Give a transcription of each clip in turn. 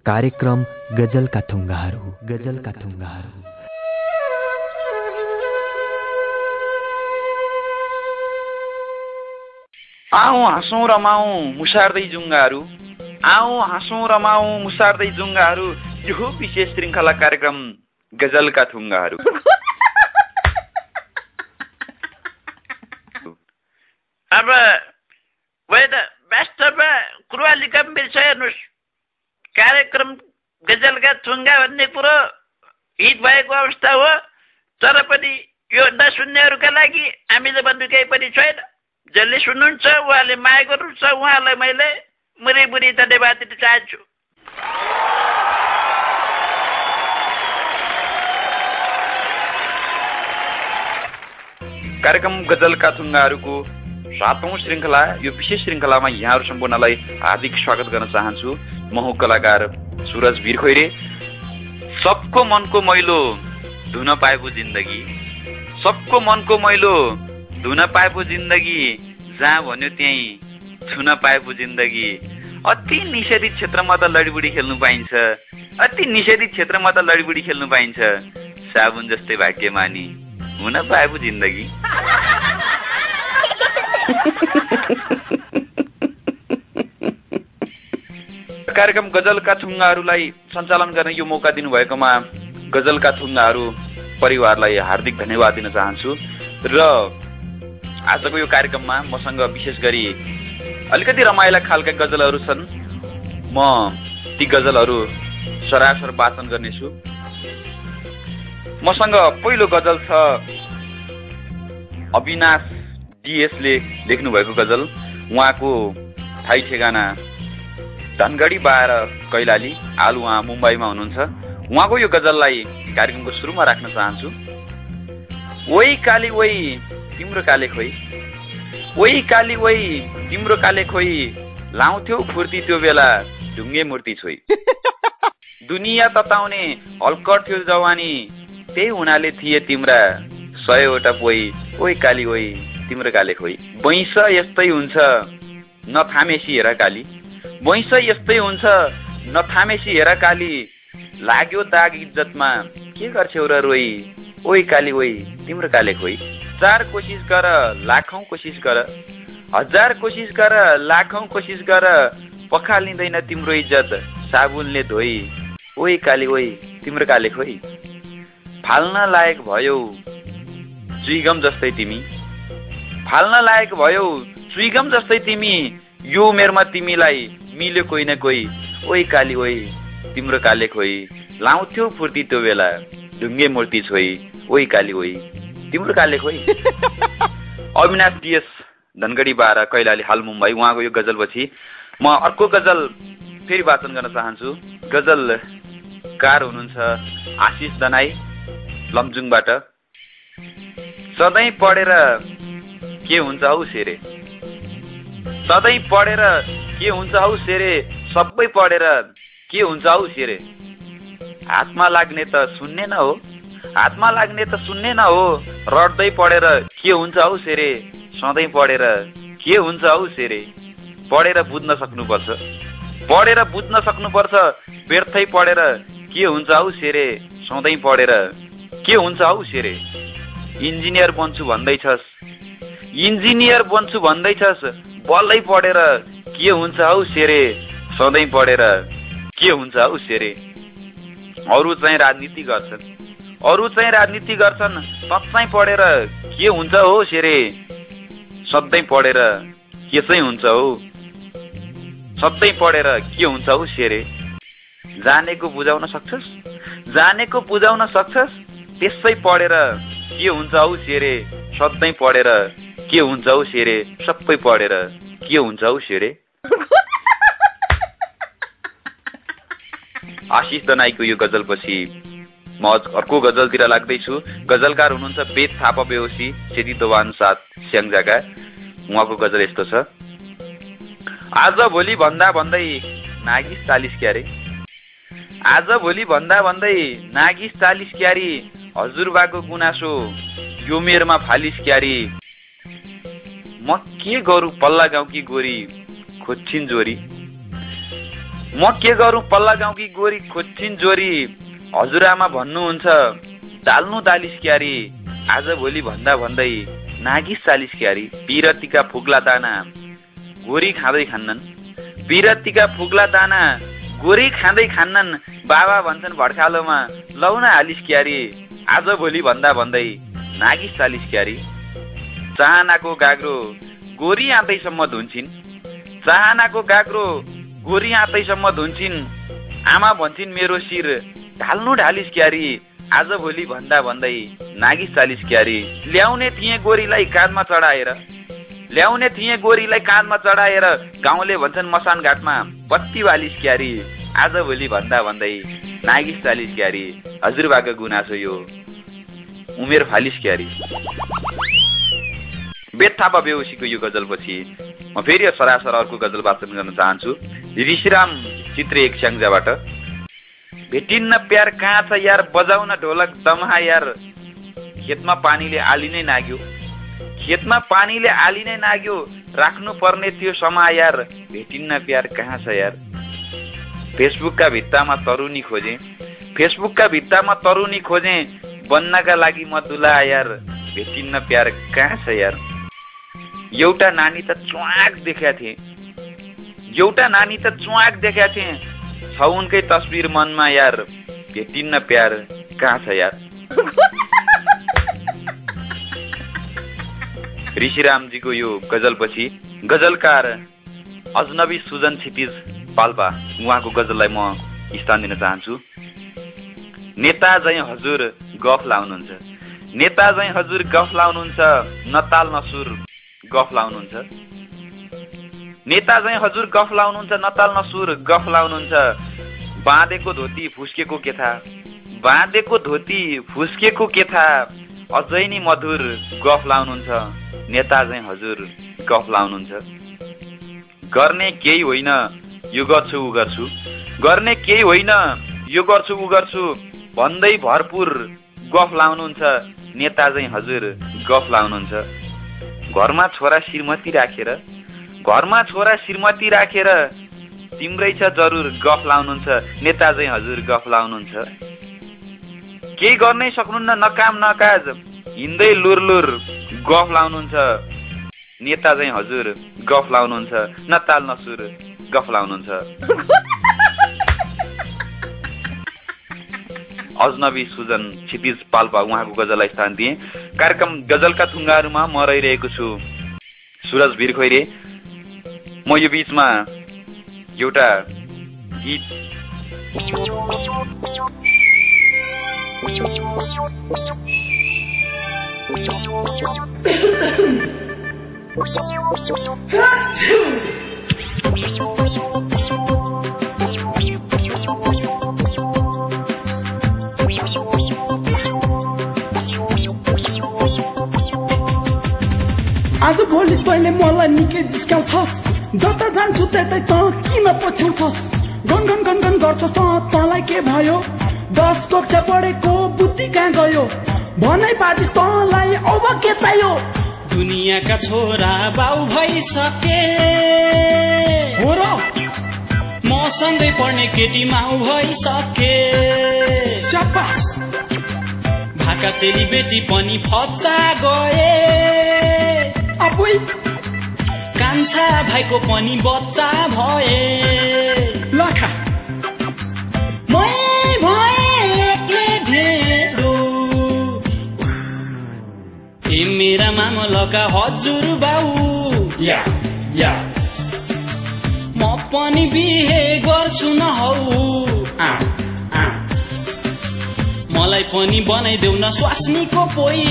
कार्यक्रम गजलका थुङ्गाहरू। गजलका थुङ्गाहरू। आऊ हाँसौँ रमाऊ मुसार्दै जुङ्गाहरू, आऊ हाँसौँ रमाऊ मुसार्दै जुङ्गाहरू, यो विशेष श्रृङ्खला कार्यक्रम गजलका थुङ्गाहरू। अब वास्तवमा कुराली गम्भीर छ। हेर्नुहोस्, कार्यक्रम गजलका थुङ्गा भन्ने कुरो हिट भएको अवस्था हो, तर पनि यो नसुन्नेहरूका लागि हामीले भन्नु केही पनि छैन। जसले सुन्नुहुन्छ उहाँले माया गर्नुहुन्छ, उहाँलाई मैले मुरी धन्यवाद दिन चाहन्छु। कार्यक्रम गजलका थुङ्गाहरूको 7औं श्रृङ्खला, यो विशेष श्रृङ्खलामा यहाँहरू सम्पूर्णलाई हार्दिक स्वागत गर्न चाहन्छु। म हुँ कलाकार सुरज भिरखोइरे। सबको मनको मैलो धुन पाएको जिन्दगी, सबको मनको मैलो धुन पाएको जिन्दगी, जहाँ भन्यो त्यहीँ छुन पाएको जिन्दगी। अति निषेधित क्षेत्रमा त लडीबुडी खेल्नु पाइन्छ, अति निषेधित क्षेत्रमा त लडीबुडी खेल्नु पाइन्छ, साबुन जस्तै भाग्यमानी हुन पाएको जिन्दगी। कार्यक्रम गजलका थुङ्गाहरूलाई सञ्चालन गर्ने यो मौका दिनुभएकोमा गजलका थुङ्गाहरू परिवारलाई हार्दिक धन्यवाद दिन चाहन्छु। र आजको यो कार्यक्रममा मसँग विशेष गरी अलिकति रमाइला खालका गजलहरू छन्। म ती गजलहरू सरासर वाचन गर्नेछु। मसँग पहिलो गजल छ, अविनाश डीएसले लेख्नु भएको गजल। उहाँको ठाई ठेगाना धनगढी 12 कैलाली, हाल उहाँ मुम्बईमा हुनुहुन्छ। उहाँको यो गजललाई कार्यक्रमको सुरुमा राख्न चाहन्छु। ओइ काली ओइ तिम्रो काले खोइ, ओइ काली ओइ तिम्रो काले खोइ, लाउँथ्यौ फुर्ती त्यो बेला ढुङ्गे मूर्ति छोइ। दुनियाँ तताउने हल्कट थियो जवानी, त्यही हुनाले थिए तिम्रा 100वटा पोइ, ओइ काली ओइ तिम्रो काले खोइ। बैंस यस्तै हुन्छ नथामेसी हेर काली, बैंस यस्तै हुन्छ नथामेसी हेर काली, लाग्यो दाग इज्जतमा के गर्छौ र रोइ, ओइ काली ओइ तिम्रो काले खोइ। 1000 कोसिस गर लाखौं कोसिस गर, 1000 कोसिस गर लाखौं कोसिस गर, पखालिँदैन तिम्रो इज्जत साबुनले धोइ, ओइ काली ओइ तिम्रो काले खोइ। फाल्न लायक भयौ चुइगम जस्तै तिमी, फाल्न लायक भयौ चुइगम जस्तै तिमी, यो उमेरमा तिमीलाई मिल्यो कोही न कोही, ओइ काली ओइ तिम्रो काले खोइ, लाउँथ्यौ फुर्ती त्यो बेला ढुङ्गे मूर्ति छोइ, ओइ काली ओइ तिम्रो काले खोइ। अविनाश डीएस धनगढी 12 कैलाली, हाल मुम्बई। उहाँको यो गजलपछि म अर्को गजल फेरि वाचन गर्न चाहन्छु। गजलकार हुनुहुन्छ आशिष दनाई लमजुङबाट। सधैँ पढेर के हुन्छ हौ सेरे, सधैँ पढेर के हुन्छ हौ सेरे, सबै पढेर के हुन्छ हौ सेरे। हातमा लाग्ने त सुन्ने न हो, हातमा लाग्ने त सुन्ने न हो, रट्दै पढेर के हुन्छ हौ सेरे, सधैँ पढेर के हुन्छ हौ सेरे। पढेर बुझ्न सक्नुपर्छ, पढेर बुझ्न सक्नुपर्छ, व्यर्थै पढेर के हुन्छ हौ सेरे, सधैँ पढेर के हुन्छ हौ सेरे। इन्जिनियर बन्छु भन्दैछस्, इन्जिनियर बन्छु भन्दैछस्, बल्लै पढेर के हुन्छ हौ सेरे, सधैँ पढेर के हुन्छ हौ सेरे। अरू चाहिँ राजनीति गर्छन्, अरू चाहिँ राजनीति गर्छन्, सधैँ पढेर के हुन्छ हो सेरे, सधैँ पढेर के चाहिँ हुन्छ हो, सधैँ पढेर के हुन्छ हौ सेरे। जानेको बुझाउन सक्छस्, जानेको बुझाउन सक्छस्, त्यसै पढेर के हुन्छ हौ सेरे, सधैँ पढेर के हुन्छ हौ सेरे, सबै पढेर के हुन्छ हौ सेरे। आशिष दनाईको यो गजलपछि म अर्को गजलतिर लाग्दैछु। गजलकार हुनुहुन्छ वेद थापा बेहोसी, सेती दोभान साथ स्याङ्जाका। उहाँको गजल यस्तो छ, आज भोलि भन्दा भन्दै नागिस 40 क्यारे, आज भोलि भन्दा भन्दै नागिस 40 क्यारी, हजुरबाको गुनासो यो मेरमा फालिस क्यारी। म के गरौँ पल्ला गाउँकी गोरी खोज्छिन् जोरी, म के गरौँ पल्ला गाउँकी गोरी खोज्छिन् जोरी हजुरआमा भन्नुहुन्छ डाल्नु दालिस क्यारी आज भोलि भन्दा भन्दै नागिस चालिस क्यारी पिरतीका फुग्ला दाना गोरी खाँदै खान्नन् पिरतीका फुग्ला दाना गोरी खाँदै खान्नन् बाबा भन्छन् भड्कालोमा लौन हालिस क्यारी आज भोलि भन्दा भन्दै नागिस चालिस क्यारी चाहनाको गाग्रो गोरी आँतैसम्म धुन्छिन् चाहनाको गाग्रो गोरी आँतैसम्म धुन्छिन् आमा भन्छन् मेरो शिर ढाल्नु ढालिस क्यारी आज भोलि भन्दा भन्दै नागिस चालिस क्यारी ल्याउने थिए गोरीलाई काँधमा चढाएर गाउँले भन्छन् मसान घाटमा बत्ती बालिस क्यारी आज भोलि भन्दा भन्दै नागिस चालिस क्यारी हजुरबाको गुनासो यो उमेर फालिस क्यारी। बेद थापा बेहोसीको यो गजलपछि म फेरि सरासर अर्को गजल वाचन गर्न चाहन्छु। ऋषिराम चित्रे एक स्याङ्जाबाट। भेटिन्न प्यार कहाँ छ यार बजाउन ढोलक दमहा यार खेतमा पानीले आली नै नाग्यो राख्नु पर्ने थियो समा यार भेटिन्न प्यार कहाँ छ यार। फेसबुकका भित्तामा तरुनी खोजे बन्नका लागि म दुला यार भेटिन्न प्यार कहाँ छ यार। एउटा नानी त च्वाक देखेका थिए छ उनकै तस्बिर मनमा यार भेटिन्न प्यार कहाँ छ यार। ऋषिरामजीको यो गजलपछि गजलकार अजनबी सुजन क्षितिज पाल्पा उहाँको गजललाई म स्थान दिन चाहन्छु। नेता जै हजुर गफ लाउनुहुन्छ नताल नसुर गफ लाउनुहुन्छ। नेता जै हजुर गफ लाउनुहुन्छ नताल नसुर गफ लाउनुहुन्छ। बाँधेको धोती फुस्केको के था अझै नि मधुर गफ लाउनुहुन्छ। नेता जै हजुर गफ लाउनुहुन्छ। गर्ने केही होइन यो गर्छु उ गर्छु भन्दै भरपुर गफ लाउनुहुन्छ। नेता जै हजुर गफ लाउनुहुन्छ। घरमा छोरा श्रीमती राखेर तिम्रै छ जरुर गफ लाउनुहुन्छ। नेता जै हजुर गफ लाउनुहुन्छ। केही गर्नै सक्नुहुन्न नकाम नकाज हिँड्दै लुर गफ लाउनुहुन्छ। नेता जै हजुर गफ लाउनुहुन्छ। नताल नसुर गफ लाउनुहुन्छ। अजनबी सुजन क्षितिज पाल्पा उहाँको गजललाई स्थान दिए। कार्यक्रम गजलका थुङ्गाहरूमा म रहिरहेको छु सुरज भिरखैरे। म यो बीचमा एउटा गीत आज भोलि तैँले मलाई निकै जिस्काउँछस् जता जान्छु त्यतै त किन पछ्याउँछस् गन गर्छस् तँलाई के भयो 10 कक्षा पढेको बुद्धि कहाँ गयो भनाइ पार्टिस तँलाई अब के चाहियो दुनियाँका छोरा बाउ भइसके हो र म सँगै पढ्ने केटी माउ भइसके भाका चेली बेटी पनि फत्ता गए अपुई कान्छा भाइको पनि बच्चा भए लखा मै भए एक्लै ढेडो ए मेरा मामलका हजुर बाउ या म पनि बिहे गर्छु न हौ मलाई पनि बनाइदेऊ न स्वास्नीको पोइ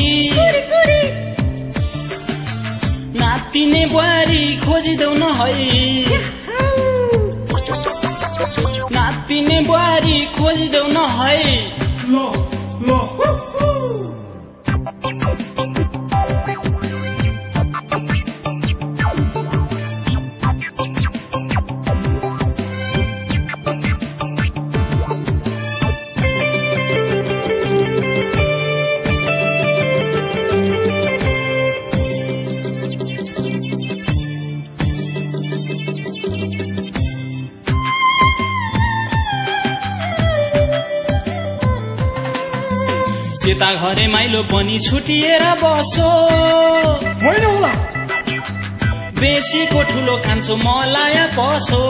नातिने बुहारी खोजिदेऊ न है नातिने बुहारी खोजिदेऊ न है यता घरे माइलो पनि छुटिएर बसो होइन होला बेसीको ठुलो खान्छु मलाया पसो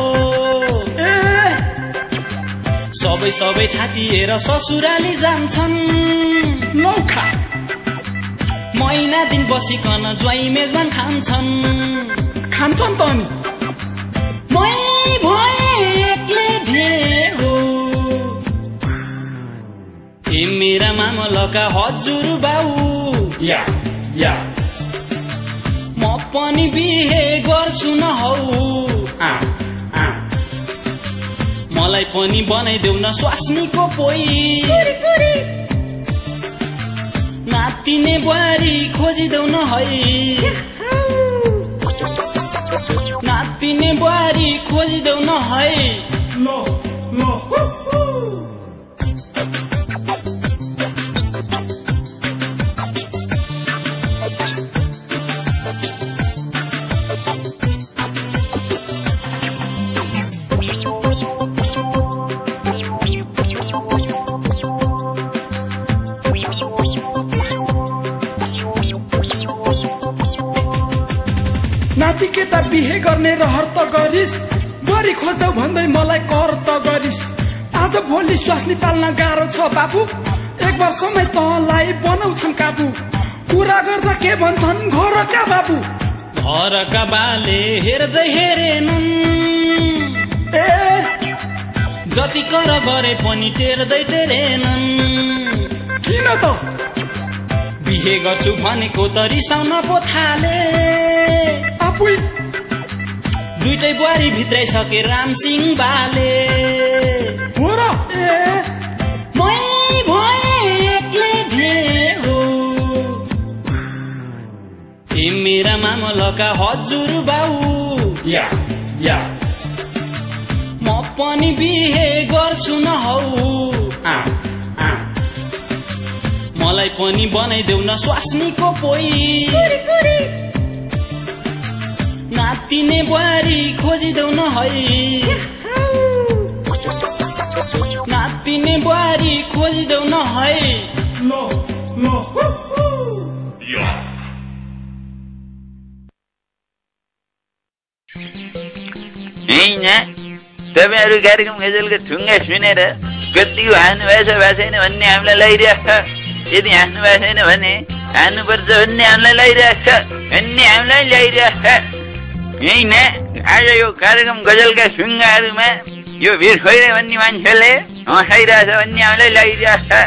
सबै सबै छातिएर ससुराली जान्छन् नौखा महिना दिन बसिकन ज्वाइँ मेजबान खान्छन् त नि मै भए एक्लै ढेरो ए मेरा मामलका हजुर बाउ या म पनि बिहे गर्छु न हौ मलाई पनि बनाइदेऊ न स्वास्नीको पोइ नातिने बुहारी खोजिदेऊ न है नातिने बुहारी खोजिदेऊ न है नाति केटा बिहे गर्ने रहर त गरिस् गरी खोज्छौ भन्दै मलाई कर त गरिस् आज भोलि स्वास्नी पाल्न गाह्रो छ बाबु एक वर्षमै तँलाई बनाउँछन् काबु कुरा गर्दा के भन्छन् घरका बाबु घरका बाले हेर्दै हेरेनन् जति कर गरे पनि टेर्दै टेरेनन् किन त बिहे गर्छु भनेको त रिसाउन पो थाले आफै दुईटै बुहारी भित्राइसके रामसिंह बाले हो र मै भए एक्लै ढेरो ए मेरा मामलका हजुर बाउ या म पनि बिहे गर्छु न हौ मलाई पनि बनाइदेऊ न स्वास्नीको पोइ नातिने बुहारी खोजिदेऊ न है नातिने बुहारी खोजिदेऊ न है तपाईँहरू कार्यक्रम गजलको ठुङ्गा सुनेर कतिको हाँस्नु भएको छ छैन भन्ने हामीलाई लागिरहेको छ यदि हाँस्नु भएको छैन भने हान्नुपर्छ भन्ने हामीलाई लागिरहेको छ भन्ने हामीलाई ल्याइरहेको छ होइन आज यो कार्यक्रम गजलका सुङ्गाहरूमा यो भिड खोइरे भन्ने मान्छेले हँसाइरहेछ भन्ने हामीलाई लागिरहेको छ।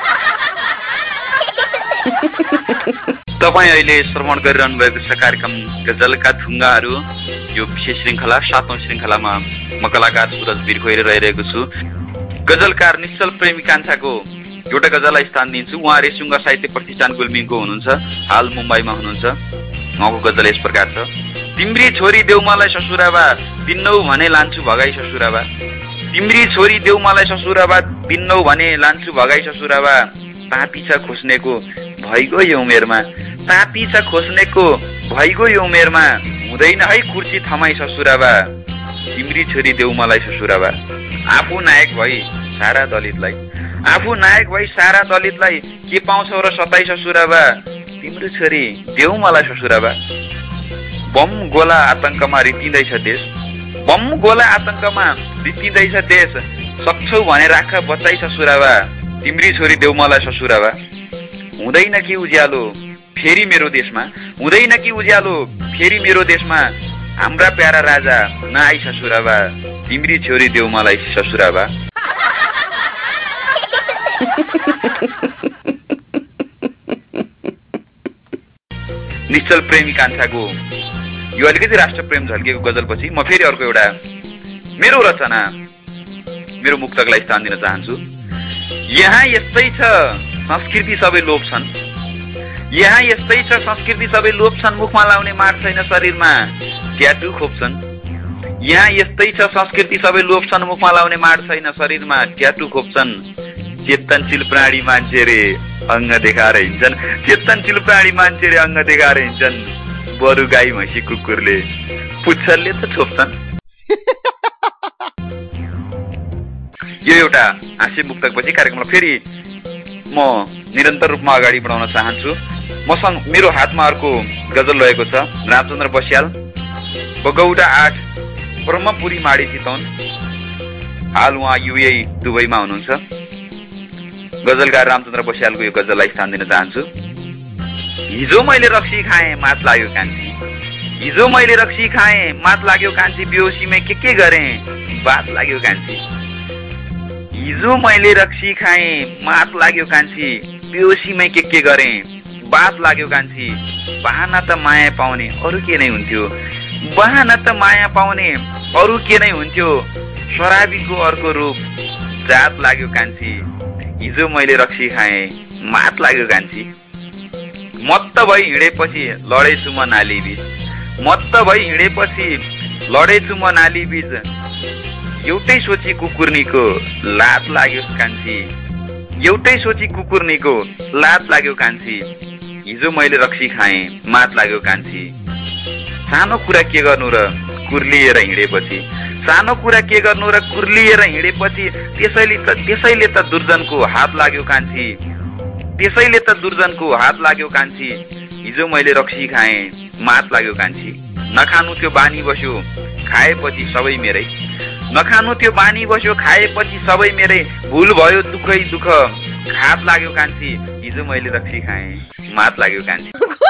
तपाईँ अहिले श्रवण गरिरहनु भएको छ कार्यक्रम गजलका ढुङ्गाहरू। यो विशेष श्रृङ्खला 7औं श्रृङ्खलामा म कलाकार सुरज वीर खोइरे रहिरहेको छु। गजलकार निश्चल प्रेमी कान्छाको एउटा गजललाई स्थान दिन्छु। उहाँ रेसुङ्गा साहित्य प्रतिष्ठान गुल्मीको हुनुहुन्छ, हाल मुम्बईमा हुनुहुन्छ। उहाँको गजल यस प्रकार छ। तिम्री छोरी देऊ मलाई ससुराबा, दिन्नौ भने लान्छु भगाई ससुराबा। तिम्री छोरी देऊ मलाई ससुराबा, दिन्नौ भने लान्छु भगाई ससुराबा। ताती छ खोस्नेको भइगयो यो उमेरमा, ताती छ खोस्नेको भइगयो यो उमेरमा। हुँदैन है कुर्सी थमाई ससुराबा, तिम्री छोरी देऊ मलाई ससुराबा। आफू नायक भई सारा दलितलाई, आफू नायक भई सारा दलितलाई के पाउँछौ र सताई ससुराबा। तिम्रो छोरी देऊ मलाई ससुराबा। बम गोला आतंकमा रितिँदैछ देश, बम गोला आतंकमा रितिँदैछ देश। सक्छौ भने राख बचाई ससुराबा, तिम्री छोरी देऊ मलाई ससुराबा। हुँदैन कि उज्यालो फेरि मेरो देशमा, हुँदैन कि उज्यालो फेरि मेरो देशमा। हाम्रा प्यारा राजा नआई ससुराबा, तिम्री छोरी देऊ मलाई ससुराबा। निश्चल प्रेमी कान्छाको यो अलिकति राष्ट्रप्रेम झल्किएको गजलपछि म फेरि अर्को एउटा मेरो रचना, मेरो मुक्तकलाई स्थान दिन चाहन्छु। यहाँ यस्तै छ संस्कृति सबै लोप छन्, यहाँ यस्तै छ संस्कृति सबै लोप छन्। मुखमा लाउने मार छैन शरीरमा ट्याटु खोप्छन्। यहाँ यस्तै छ संस्कृति सबै लोप छन्, मुखमा लाउने मार छैन शरीरमा ट्याटु खोप्छन्। चेतनशील प्राणी मान्छे रे अङ्ग देखाएर हिँड्छन्, चेतनशील प्राणी मान्छे रे अङ्ग देखाएर हिँड्छन्। बरु गाई भैँसी कुकुरले पुच्छरले त छोप्छन्। यो एउटा हाँस्य मुक्तकपछि कार्यक्रमलाई फेरि म निरन्तर रूपमा अगाडि बढाउन चाहन्छु। मसँग मेरो हातमा अर्को गजल रहेको छ, रामचन्द्र बस्याल, बगौडा 8, ब्रह्मपुरी माडी चितवन। हाल उहाँ युएई दुबईमा हुनुहुन्छ। गजलकार रामचन्द्र बस्यालको यो गजललाई स्थान दिन चाहन्छु। हिजो मैले रक्सी खाएँ मात लाग्यो कान्छी, हिजो मैले रक्सी खाएँ मात लाग्यो कान्छी, बेहोसीमै के गरेँ बात लाग्यो कान्छी। हिजो मैले रक्सी खाएँ मात लाग्यो कान्छी, बेहोसीमै के गरेँ बात लाग्यो कान्छी। बहाना त माया पाउने अरू के नै हुन्थ्यो, बहाना त माया पाउने अरू के नै हुन्थ्यो, शराबीको अर्को रूप जात लाग्यो कान्छी। हिजो मैले रक्सी खाएँ मात लाग्यो कान्छी। मत्त भई हिँडेपछि लडेछु म नाली बीच, मत्त भई हिँडेपछि लडेछु म नाली बीच, एउटै सोची कुकुर्नीको लात लाग्यो कान्छी, एउटै सोची कुकुर्नीको लात लाग्यो कान्छी। हिजो मैले रक्सी खाएँ मात लाग्यो कान्छी। सानो कुरा के गर्नु र कुर्लिएर हिँडेपछि, सानो कुरा के गर्नु र कुर्लिएर हिँडेपछि, त्यसैले त दुर्जनको हात लाग्यो कान्छी, त्यसैले त दुर्जनको हात लाग्यो कान्छी। हिजो मैले रक्सी खाएँ मात लाग्यो कान्छी। नखानु त्यो बानी बस्यो खाएपछि सबै मेरै, नखानु त्यो बानी बस्यो खाएपछि सबै मेरै, भुल भयो दुःखै दुःख हात लाग्यो कान्छी। हिजो मैले रक्सी खाएँ मात लाग्यो कान्छी।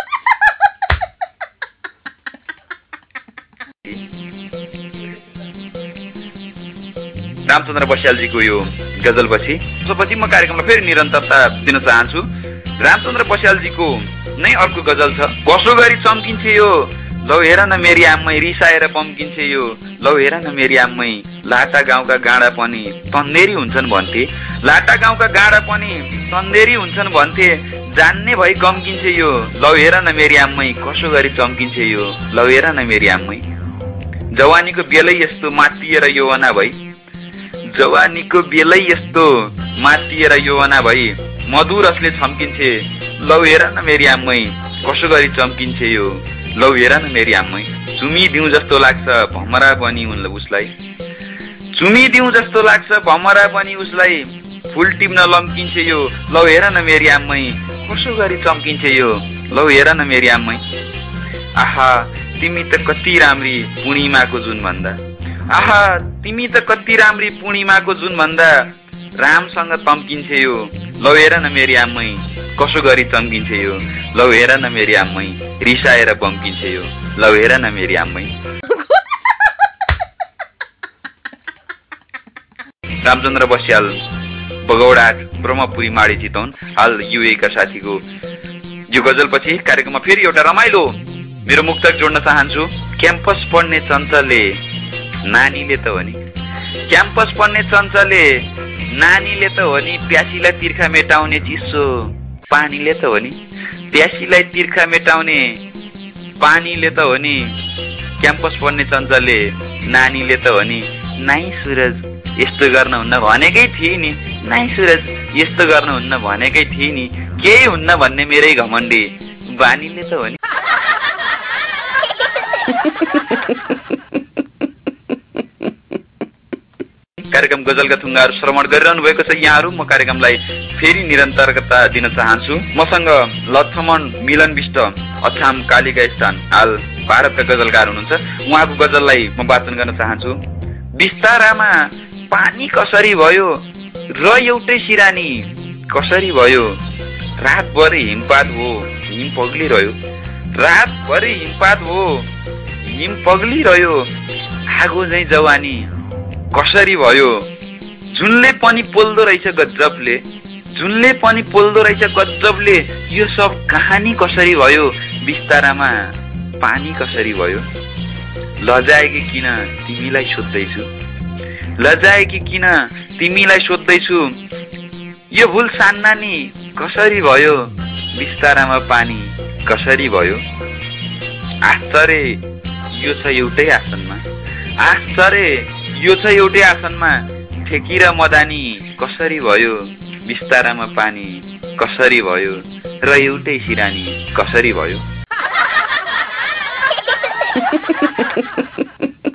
रामचन्द्र बस्यालजीको यो गजलपछि म कार्यक्रमलाई फेरि निरन्तरता दिन चाहन्छु। रामचन्द्र बस्यालजीको नै अर्को गजल छ, कसो गरी चम्किन्छ यो लौ हेर न मेरी आम्मै, रिसाएर पम्किन्छ यो लौ हेर न मेरी आम्मै। लाटा गाउँका गाडा पनि तन्देरी हुन्छन् भन्थे, लाटा गाउँका गाडा पनि तन्देरी हुन्छन् भन्थे, जान्ने भई गम्किन्छ यो लौ हेर न मेरी आम्मै, कसो गरी चम्किन्छ यो लौ हेर न मेरी आम्मै। जवानीको बेलै यस्तो मातिएर यौवना भई, जवानीको बेलै यस्तो मातिएर यौवना भई, मधुरसले छम्किन्छे लौ हेर न मेरी आम्मै, कसो गरी चम्किन्छ यो लौ हेर न मेरी आम्मै। चुमिदिउँ जस्तो लाग्छ भमरा बनी उसलाई, चुमिदिउँ जस्तो लाग्छ भमरा बनी उसलाई, फुल टिप्न लम्किन्छ यो लौ हेर न मेरी आम्मै, कसो गरी चम्किन्छ यो लौ हेर न मेरी आम्मै। आहा तिमी त कति राम्री पूर्णिमाको जुन भन्दा, आहा तिमी त कति राम्री पूर्णिमाको जुन भन्दा, रामसँग तम्किन्छ यो लौ हेर न मेरी आम्मै, कसो गरी चम्किन्छ यो लौ हेर न मेरी आम्मै, रिसाएर बम्किन्छ यो लौ हेर न मेरी आम्मै। रामचन्द्र बस्याल, बगौडा, ब्रह्मपुरी माडी चितवन, हाल युए का साथीको यो गजलपछि कार्यक्रममा फेरि एउटा रमाइलो मेरो मुक्तक जोड्न चाहन्छु। क्याम्पस पढ्ने चञ्चलले नानीले त हो नि, क्याम्पस पढ्ने चञ्चलले नानीले त हो नि, प्यासीलाई तिर्खा मेटाउने चिसो पानीले त हो नि, प्यासीलाई तिर्खा मेटाउने पानीले त हो नि, क्याम्पस पढ्ने चञ्चलले नानीले त हो नि। नाइ सुरज यस्तो गर्न हुन्न भनेकै थिए नि, नाइ सुरज यस्तो गर्न हुन्न भनेकै थिए नि, केही हुन्न भन्ने मेरै घमण्डी बानीले त हो नि। कार्यक्रम गजलका थुङ्गाहरू श्रवण गरिरहनु भएको छ यहाँहरू। म कार्यक्रमलाई फेरि निरन्तरता दिन चाहन्छु। मसँग लक्ष्मण मिलन विष्ट अछाम कालिका स्थान हाल भारतका गजलकार हुनुहुन्छ। उहाँको गजललाई म वाचन गर्न चाहन्छु। बिस्तारामा पानी कसरी भयो र एउटै सिरानी कसरी भयो, रातभरि हिमपात हो हिम पग्लिरह्यो, रातभरि हिमपात हो हिम पग्लिरह्यो, आगो झैँ जवानी कसरी भयो, जुनले पनि पोल्दो रहेछ गजबले, जुनले पनि पोल्दो रहेछ गजबले, यो सब कहानी कसरी भयो, बिस्तारामा पानी कसरी भयो। लजाएकी किन तिमीलाई सोध्दैछु, लजाएकी किन तिमीलाई सोध्दैछु, यो भुल सान्नानी कसरी भयो, बिस्तारामा पानी कसरी भयो। आश्चर्य यो छ एउटै आसनमा, आश्चर्य यो छ एउटै आसनमा, ठेकी र मदानी कसरी भयो, बिस्तारामा पानी कसरी भयो, र एउटै सिरानी कसरी भयो।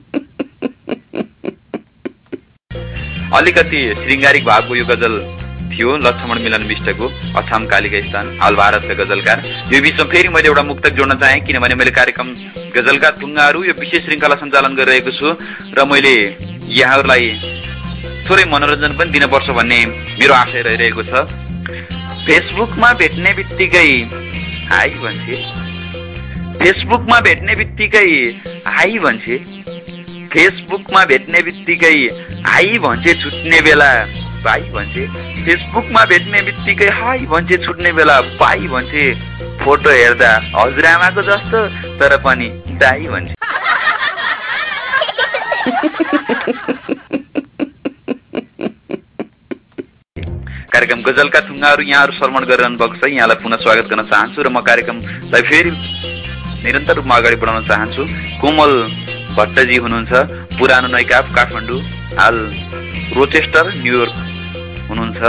अलिकति श्रृङ्गारिक भागको यो गजल थियो लक्ष्मण मिलन विष्टको अछाम कालिका स्थान, हाल भारतका गजलकार। यो बिचमा फेरि मैले एउटा मुक्तक जोड्न चाहेँ, किनभने मैले कार्यक्रम गजलका थुङ्गाहरू यो विशेष श्रृङ्खला सञ्चालन गरिरहेको छु र मैले यहाँहरूलाई थोरै मनोरञ्जन पनि दिनुपर्छ भन्ने मेरो आशय रहिरहेको छ। फेसबुकमा भेट्ने बित्तिकै हाई भन्छे, फेसबुकमा भेट्ने बित्तिकै हाई भन्छे, फेसबुकमा भेट्ने बित्तिकै हाई भन्छे, छुट्ने बेला बाई भन्छे, फेसबुकमा भेट्ने बित्तिकै हाई भन्छे, छुट्ने बेला बाई भन्छे, फोटो हेर्दा हजुरआमाको जस्तो तर पनि दाई भन्छे। कार्यक्रम गजलका थुङ्गाहरू यहाँहरू श्रवण गरिरहनु भएको छ। यहाँलाई पुनः स्वागत गर्न चाहन्छु र म कार्यक्रमलाई फेरि निरन्तर रूपमा अगाडि बढाउन चाहन्छु। कोमल भट्टजी हुनुहुन्छ, पुरानो नैकाप काठमाडौँ, हाल रोचेस्टर न्युयोर्क हुनुहुन्छ।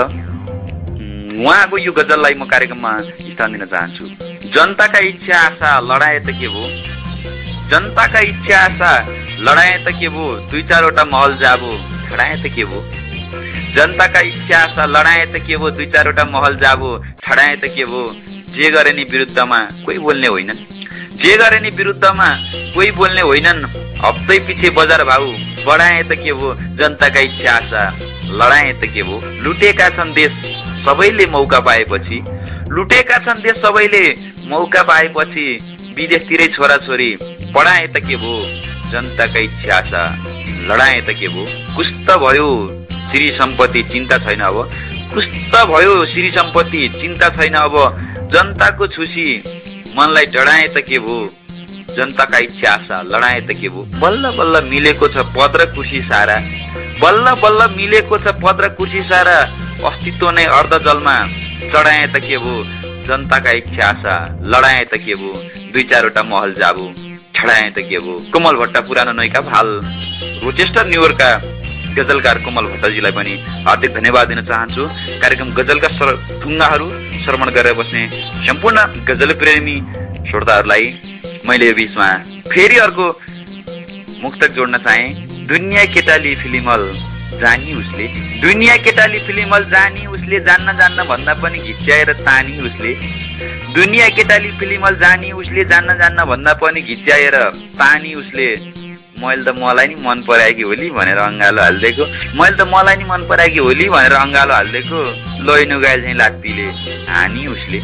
उहाँको यो गजललाई म कार्यक्रममा स्थान दिन चाहन्छु। जनताका इच्छा आशा लडाए त के भो, जनताका इच्छा आशा लडाए त के भो, दुई चारवटा महल जाबो छडाए त के भो, जनताका इच्छा आशा लडाए त के भो, दुई चारवटा महल जाबो छडाए त के भो, जे गरे नि विरुद्धमा कोही बोल्ने होइनन्, जे गरे नि विरुद्धमा कोही बोल्ने होइनन्, हप्तै पछि बजार भाउ बढाए त के भो, जनताका इच्छा आशा लडाए त के भो, लुटेका छन् देश सबैले मौका पाएपछि, लुटेका छन् देश सबैले मौका पाएपछि, विदेशतिरै छोराछोरी पढाए त के भो, जनताका इच्छा आशा लडाए त के भो, कुष्ट भयो श्री सम्पत्ति चिन्ता छैन अब, कुष्ट भयो श्री सम्पत्ति चिन्ता छैन अब, जनताको छुसी मनलाई डढाए त के भो, जनताका इच्छा आशा लडाए त के भो, बल्ल बल्ल मिलेको छ पद र कुर्सी सारा, बल्ल बल्ल मिलेको छ पद र कुर्सी सारा, अस्तित्व नै अर्ध जलमा चढाए त के भो, जनताका इच्छा आशा लडाए त के भो, दुई चारवटा महल जाबो छडाए त के भो। कोमल भट्ट पुरानो नैकाप, हाल रोचेस्टर न्युयोर्कका गजलकार कोमल भट्टजीलाई पनि हार्दिक धन्यवाद दिन चाहन्छु। कार्यक्रम गजलका थुङ्गाहरू श्रवण गरेर बस्ने सम्पूर्ण गजल प्रेमी श्रोताहरूलाई मैले यो बिचमा फेरि अर्को मुक्तक जोड्न चाहेँ। दुनियाँ केटाली फिलिमल जानी उसले, दुनियाँ केटाली फिलिमल जानी उसले, जान्न जान्न भन्दा पनि घिच्याएर तानी उसले, दुनियाँ केटाली फिलिमल जानी उसले, जान्न जान्न भन्दा पनि घिच्याएर तानी उसले, मैले त मलाई नि मन पराएकी होली भनेर अङ्गालो हालिदिएको, मैले त मलाई नि मन पराएकी होली भनेर अङ्गालो हालिदिएको, लैनु गाइल चाहिँ लात्तीले हानी उसले।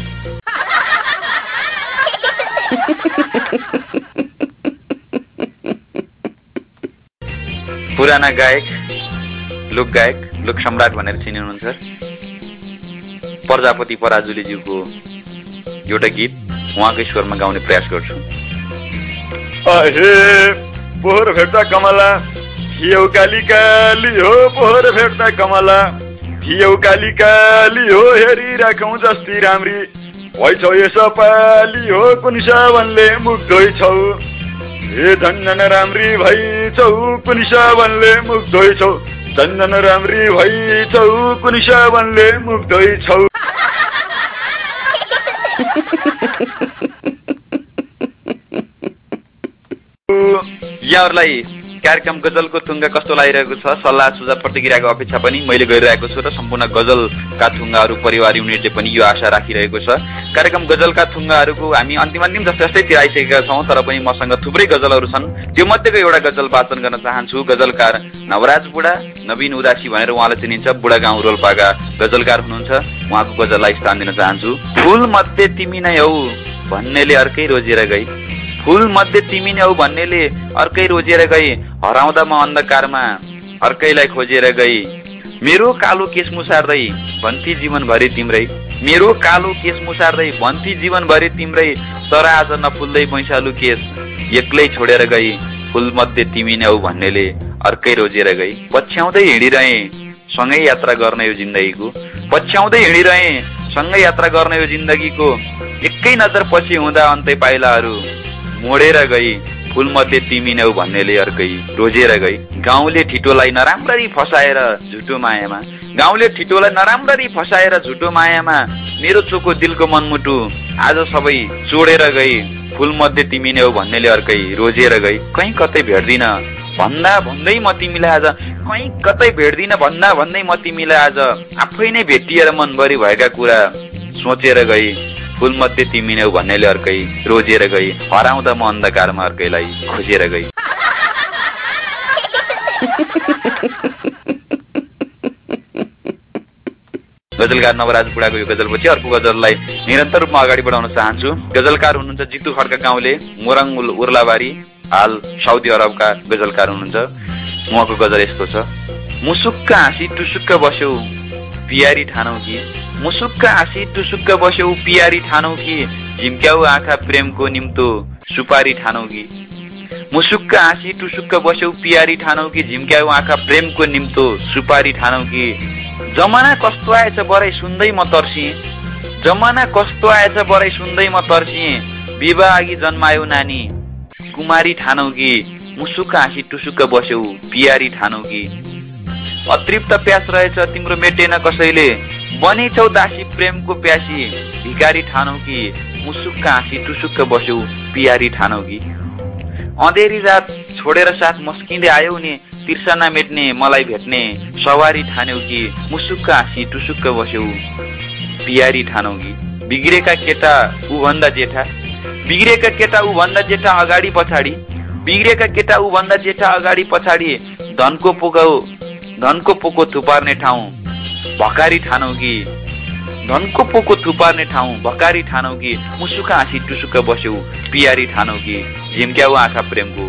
पुराना गायक, लोक गायक, लोक सम्राट भनेर चिनिनुहुन्छ प्रजापति पराजुलीज्यूको एउटा गीत उहाँकै स्वरमा गाउने प्रयास गर्छु। पोहोर भेट्दा कमला थियौ काली काली हो, पोहोर भेट्दा कमला थियौ काली काली हो, हेरिराखौँ जस्ती राम्री भइछौ यसपाली हो, कुन साबनले मुख धोइछौ, हे झन्झन राम्री भइछौ, कुन साबनले मुख धोइछौ, झन्झन राम्री भइछौ, कुन साबनले मुख धोइछौ। यहाँहरूलाई कार्यक्रम गजलको थुङ्गा कस्तो लागिरहेको छ, सल्लाह सुझाव प्रतिक्रियाको अपेक्षा पनि मैले गरिरहेको छु र सम्पूर्ण गजलका थुङ्गाहरू परिवार युनिटले पनि यो आशा राखिरहेको छ। कार्यक्रम गजलका थुङ्गाहरूको हामी अन्तिम जस्तै आइसकेका छौँ, तर पनि मसँग थुप्रै गजलहरू छन्। त्यो मध्येको एउटा गजल वाचन गर्न चाहन्छु। गजलकार नवराज बुढा, नवीन उदासी भनेर उहाँलाई चिनिन्छ, बुढा गाउँ रोल्पाका गजलकार हुनुहुन्छ। उहाँको गजललाई स्थान दिन चाहन्छु। फुल मध्ये तिमी नै हौ भन्नेले अर्कै रोजेर गई, फुल मध्ये तिमी नै हौ भन्नेले अर्कै रोजेर गई, हराउँदा म अन्धकारमा अर्कैलाई खोजेर गई, मेरो कालो केस मुसार्दै भन्थी जीवनभरि तिम्रै, मेरो कालो केस मुसार्दै भन्थी जीवनभरि तिम्रै, तर आज नफुल्दै भैँसालु केस एक्लै छोडेर गई, फुल मध्ये तिमी नै हौ भन्नेले अर्कै रोजेर गई। पछ्याउँदै हिँडिरहे सँगै यात्रा गर्न यो जिन्दगीको, पछ्याउँदै हिँडिरहे सँगै यात्रा गर्न यो जिन्दगीको, एकै नजर पछि हुँदा अन्तै पाइलाहरू मोडेर गई, फुल मध्ये तिमी नै हौ भन्नेले अर्कै रोजेर गई। गाउँले ठिटोलाई नराम्ररी फसाएर झुटो मायामा, गाउँले ठिटोलाई नराम्ररी फसाएर झुटो मायामा, मेरो चोको दिलको मनमुटु आज सबै चोडेर गई, फुल मध्ये तिमी नै हौ भन्नेले अर्कै रोजेर गई। कहीँ कतै भेट्दिन भन्दै म तिमीलाई आज कहीँ कतै भेट्दिन भन्दै म तिमीलाई आज आफै नै भेटिएर मनभरि भएका कुरा सोचेर गई। फुलमध्ये तिमी नै हो भन्नेले अर्कै रोजेर गई, हराउँदा म अन्धकारमा अर्कैलाई खोजेर गई। गजलकार नवराज बुढाको यो गजलपछि अर्को गजललाई निरन्तर रूपमा अगाडि बढाउन चाहन्छु। गजलकार हुनुहुन्छ जितु खड्का गाउँले, मोरङ उर्लाबारी, हाल साउदी अरबका गजलकार हुनुहुन्छ। उहाँको गजल यस्तो छ। मुसुक्क हाँसी टुसुक्क बस्यौ पियारी ठानौ कि, मुसुक्क हाँसी टुसुक्क बस्यौ पियारी ठानौ कि, झिम्क्याउ आँखा प्रेमको निम्तो सुपारी ठानौ कि, मुसुक्क हाँसी टुसुक्क बस्यौ पियारी ठानौ कि, झिम्क्याउ आँखा प्रेमको निम्तो सुपारी ठानौ कि, जमाना कस्तो आएछ बरै सुन्दै म तर्सिएँ, जमाना कस्तो आएछ बरै सुन्दै म तर्सिएँ, विवाह अघि जन्मायौ नानी कुमारी ठानौ कि, मुसुक्क हाँसी टुसुक्क बस्यौ पियारी ठानौ कि, अतृप्त प्यास रहेछ तिम्रो मेटेन कसैले, बनेछौ दासी प्रेमको प्यासी भिकारी ठानौ कि, मुसुक्क हाँसी टुसुक्क बस्यौ पियारी ठानौ कि, अँधेरी रात छोडेर साथ मस्किँदै आयौ नि, तिर्सना मेट्ने मलाई भेट्ने सवारी ठान्यौ कि, मुसुक्क हाँसी टुसुक्क बस्यौ पियारी ठानौ कि, बिग्रेका केटा उभन्दा जेठा, बिग्रेका केटा उभन्दा जेठा अगाडि पछाडि, बिग्रेका केटा उभन्दा जेठा अगाडि पछाडि, धनको पोको थुपार्ने ठाउँ भकारी ठानौ कि, धनको पोको थुपार्ने ठाउँ भकारी ठानौ कि, मुसुक्क हाँसी टुसुक्क बस्यौ पियारी ठानौ कि, झिम्क्याउ आँखा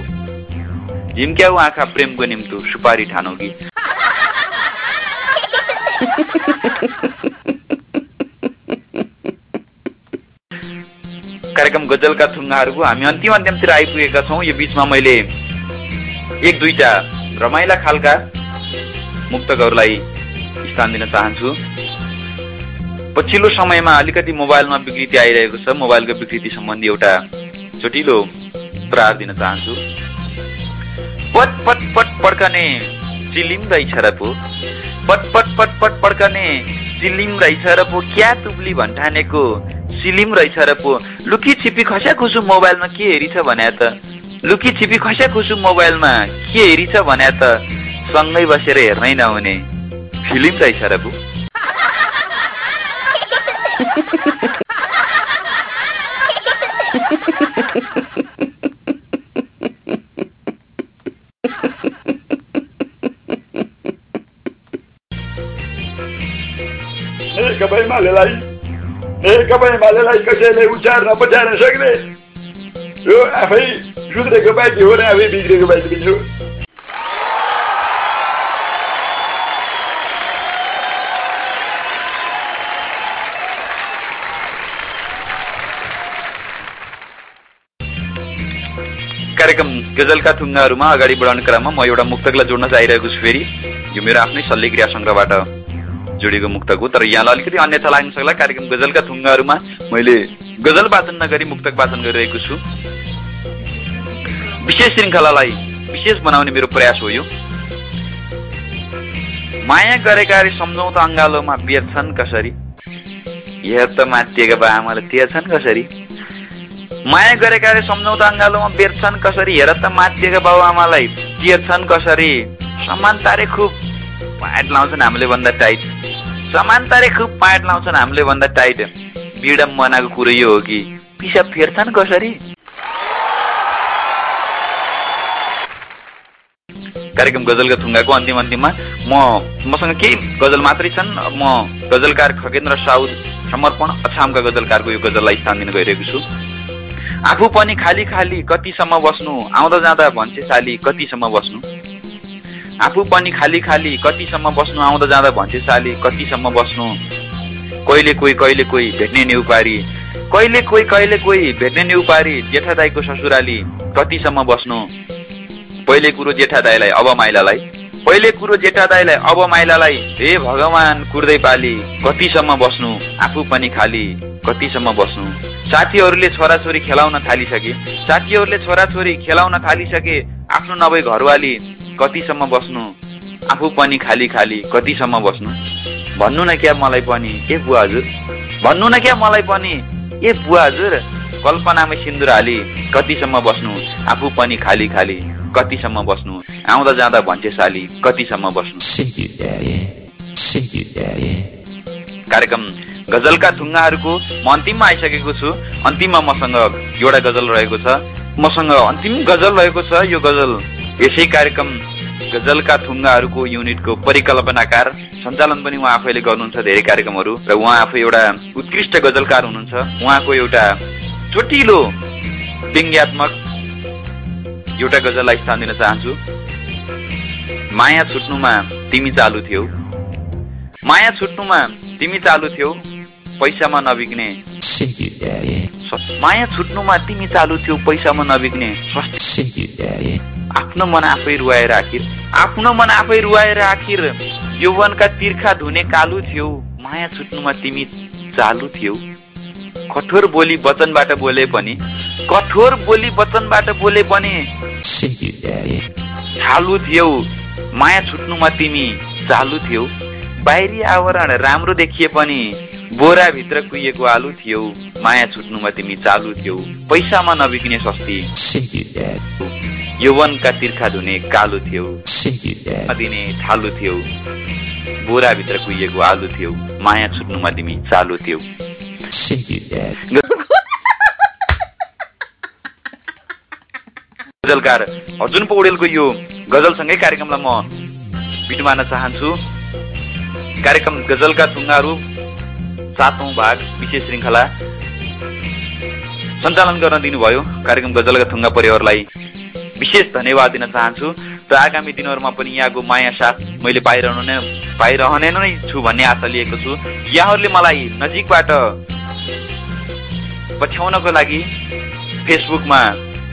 प्रेमको निम्तो सुपारी ठानौ कि। कार्यक्रम गजलका थुङ्गाहरूको हामी अन्तिमतिर आइपुगेका छौँ। यो बीचमा मैले एक दुईटा रमाइला खालका मुक्तकहरूलाई स्थान दिन चाहन्छु। पछिल्लो समयमा अलिकति मोबाइलमा विकृति आइरहेको छ। मोबाइलको विकृति सम्बन्धी एउटा चोटिलो प्रहार दिन चाहन्छु। पट पट पट पड्कने चिलिम रहेछ र पो, पट पट पट पट पड्कने चिलिम रहेछ र पो, क्या तुप्ली भन्ठानेको सिलिम रहेछ र पो, लुकी छिपी खस्या खुसु मोबाइलमा के हेरिछ भने त, लुकी छिपी खस्या खुसु मोबाइलमा के हेरिछ भने त, सँगै बसेर हेर्नै नहुने फिल्म रहेछ र पो। नेकपा एमालेलाई कसैले उच्चार नपठाउन सक्ने, यो आफै सुध्रेको बाँकी हो र आफै बिग्रेको बाँकी हो। कार्यक्रम गजलका थुङ्गाहरूमा अगाडि बढाउने क्रममा म एउटा मुक्तकलाई जोड्न चाहिरहेको छु। फेरि यो मेरो आफ्नै शल्यक्रिया सङ्ग्रहबाट जोडेको मुक्तक हो, तर यहाँलाई अलिकति अन्यथा लाग्न सक्ला। कार्यक्रम गजलका थुङ्गाहरूमा मैले गजल वाचन नगरी मुक्तक वाचन गरिरहेको छु। विशेष श्रृङ्खलालाई विशेष बनाउने मेरो प्रयास हो यो। माया गरेका रे सम्झौँ त अङ्गालोमा बेर्छन् कसरी, हेर त माथिएका बा आमाले तेर्छन् कसरी, माया गरेका रे सम्झौँ त अङ्गालोमा बेर्छन् कसरी, हेर त माथिएका बाउ आमालाई तेर्छन् कसरी, समानतारे खुब पाँट लाउँछन् हामीले भन्दा टाइट, समानतारे खुब पाँट लाउँछन् हामीले भन्दा टाइट, विडम्बनाको कुरो यो हो कि पिसाब फेर्छन् कसरी। कार्यक्रम गजलका थुङ्गाको अन्तिममा मसँग केही गजल मात्रै छन्। म गजलकार खगेन्द्र साउद समर्पण अछामका गजलकारको यो गजललाई स्थान दिन गइरहेको छु। आफू पनि खाली खाली कतिसम्म बस्नु, आउँदा जाँदा भन्छे साली कतिसम्म बस्नु, आफू पनि खाली खाली कतिसम्म बस्नु, आउँदा जाँदा भन्छे साली कतिसम्म बस्नु, कहिले कोही भेट्ने न्यु पारी, कहिले कोही भेट्ने न्यु पारी, जेठा दाइको ससुराली कतिसम्म बस्नु, पहिले कुरो जेठा दाइलाई अब माइलालाई, पहिले कुरो जेठा दाइलाई अब माइलालाई, हे भगवान कुर्दै पाली कतिसम्म बस्नु, आफू पनि खाली कतिसम्म बस्नु, साथीहरूले छोराछोरी खेलाउन थालिसके, साथीहरूले छोराछोरी खेलाउन थालिसके, आफ्नो नभई घरवाली कतिसम्म बस्नु, आफू पनि खाली खाली कतिसम्म बस्नु, भन्नु न क्या मलाई पनि ए बुवा हजुर, भन्नु न क्या मलाई पनि ए बुवा हजुर, कल्पनामै सिन्दुर हाली कतिसम्म बस्नु, आफू पनि खाली खाली कतिसम्म बस्नु, आउँदा जाँदा भन्चेसाली कतिसम्म बस्नु। कार्यक्रम गजलका थुङ्गाहरूको म अन्तिममा आइसकेको छु। अन्तिममा मसँग एउटा गजल रहेको छ, मसँग अन्तिम गजल रहेको छ। यो गजल यसै कार्यक्रम गजलका थुङ्गाहरूको युनिटको परिकल्पनाकार, सञ्चालन पनि उहाँ आफैले गर्नुहुन्छ धेरै कार्यक्रमहरू, र उहाँ आफै एउटा उत्कृष्ट गजलकार हुनुहुन्छ। उहाँको एउटा चोटिलो व्यङ्ग्यात्मक एउटा गजललाई स्थान दिन चाहन्छु। माया छुट्नुमा तिमी चालु थियौ, माया छुट्नुमा तिमी चालु थियौ, पैसामा नबिग्ने। माया छुट्नुमा तिमी चालु थियौ, पैसामा नबिग्ने। आफ्नो मन आफै रुवाएर आखिर, आफ्नो मन आफै रुवाएर आखिर, यौवनका तिर्खा धुने कालु थियौ, माया छुट्नुमा तिमी चालु थियौ। कठोर बोली वचनबाट बोले पनि, कठोर बोली वचनबाट बोले पनि चालु थियौ, माया छुट्नुमा तिमी चालु थियौ। बाहिरी आवरण राम्रो देखिए पनि बोराभित्र कुहिएको आलु थियौ, माया छुट्नुमा तिमी चालु थियौ। पैसामा नबिग्ने सस्ती, यौवनका तिर्खा धुने कालो थियौ, दिने ठालु थियौ, बोराभित्र कुहिएको आलु थियौ, माया छुट्नुमा तिमी चालु थियौ। गजलकार अर्जुन पौडेलको यो गजलसँगै कार्यक्रमलाई म बिट मार्न चाहन्छु। कार्यक्रम गजलका थुङ्गाहरू 7औं भाग विशेष श्रृङ्खला सञ्चालन गर्न दिनुभयो कार्यक्रम गजलका थुङ्गा परिवारलाई विशेष धन्यवाद दिन चाहन्छु। र आगामी दिनहरूमा पनि यहाँको माया साथ मैले पाइरहने नै छु भन्ने आशा लिएको छु। यहाँहरूले मलाई नजिकबाट पछ्याउनको लागि फेसबुकमा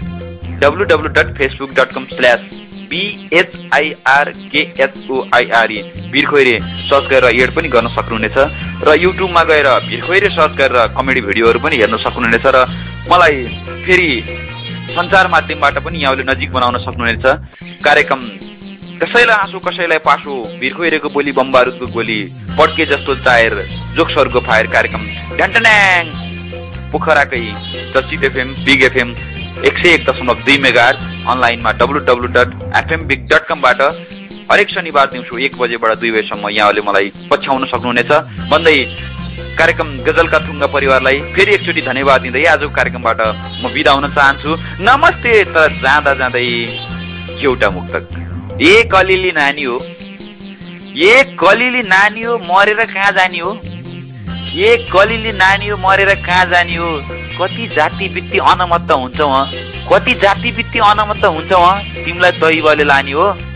www.facebook.com/BHIRKHOIRE भिरखोइरे सर्च गरेर एड पनि गर्न सक्नुहुनेछ, र युट्युबमा गएर भिरखोइरे सर्च गरेर कमेडी भिडियोहरू पनि हेर्न सक्नुहुनेछ, र मलाई फेरि सञ्चार माध्यमबाट पनि यहाँले नजिक बनाउन सक्नुहुनेछ। कार्यक्रम कसैलाई आँसु कसैलाई पासो, भिरखोइरेको बोली बमबारुदको गोली, पड्के जस्तो चायर जोक्सहरूको फायर कार्यक्रम ढ्यान्टन्याङ पोखराकै चर्चित एफएम बिग एफएम 101.2 मेगाहर्ज अनलाइनमा www.fmbig.com बाट हरेक शनिबार दिउँसो 1 बजेबाट 2 बजेसम्म यहाँले मलाई पछ्याउन सक्नुहुनेछ भन्दै कार्यक्रम गजलका थुङ्गा परिवारलाई फेरि एकचोटि धन्यवाद दिँदै आजको कार्यक्रमबाट म बिदा हुन चाहन्छु। नमस्ते। तर जाँदा जाँदै एउटा मुक्तक। एक अलिअलि नानी हो, एक कलिली नानी हो, मरेर कहाँ जानी हो, एक कलिली नानी हो, मरेर कहाँ जानी हो। कति जाति बित्ती अनमत्त हुन्छ वहाँ, कति जाति बित्ती अनमत्त हुन्छ वहाँ, तिमीलाई दैवले लानी हो।